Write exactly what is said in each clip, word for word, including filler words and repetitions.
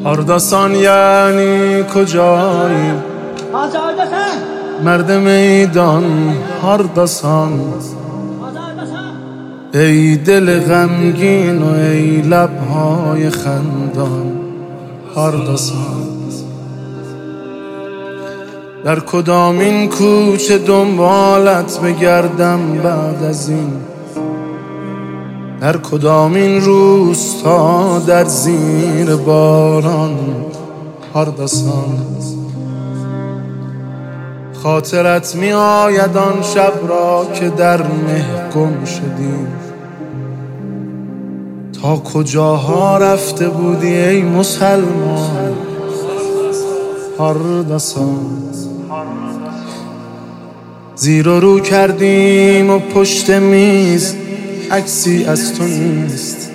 اردسان یعنی کجایی؟ مرد میدان اردسان، ای دل غمگین و ای لبهای خندان اردسان. در کدامین کوچه دنبالت بگردم بعد از این؟ در کدامین روستا در زیر باران اردسان. خاطرت می آید آن شب را که در مه گم شدیم، تا کجاها رفته بودی ای مسلمان اردسان. زیر و رو کردیم و پشت میز عکسی از تو نیست،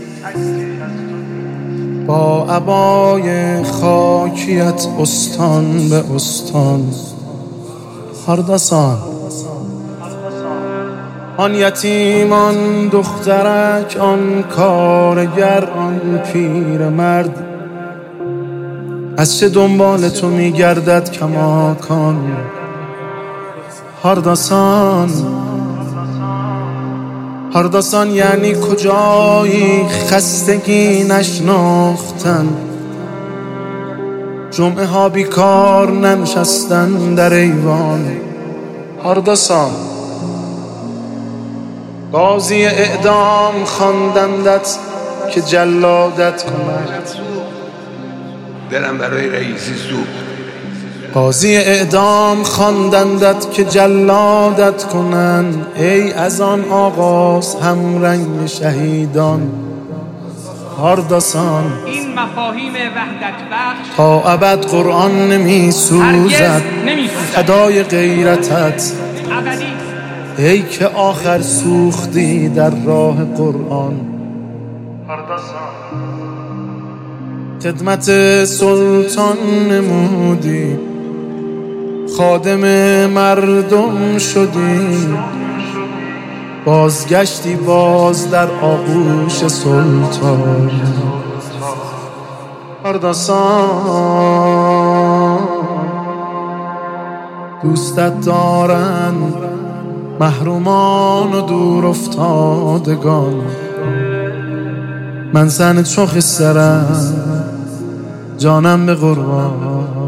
با عبای خاکیت استان به استان اردسان. آن یتیم، آن دخترک، آن کارگر، آن پیرمرد، از چه دنبال تو میگردد کماکان اردسان. اردسان یعنی کجایی خستگی نشناختن، جمعه ها بیکار ننشستن در ایوان اردسان. قاضی اعدام خواندندت که جلادت کند، دلم برای رئیسی سوخت. قاضی اعدام خواندندت که جلادت کنند، ای از آن آغاز هم رنگ شهیدان اردسان. این مفاهیم وحدت بخش تا ابد قرآن نمی سوزد فدای غیرتت، ای که آخر سوختی در راه قرآن اردسان. خدمت سلطان نمودی، خادم مردم شدی، بازگشتی باز در آغوش سلطان اردسان. دوستت دارند محرومان و دور افتادگان، من زن چو خسرم جانم به قربان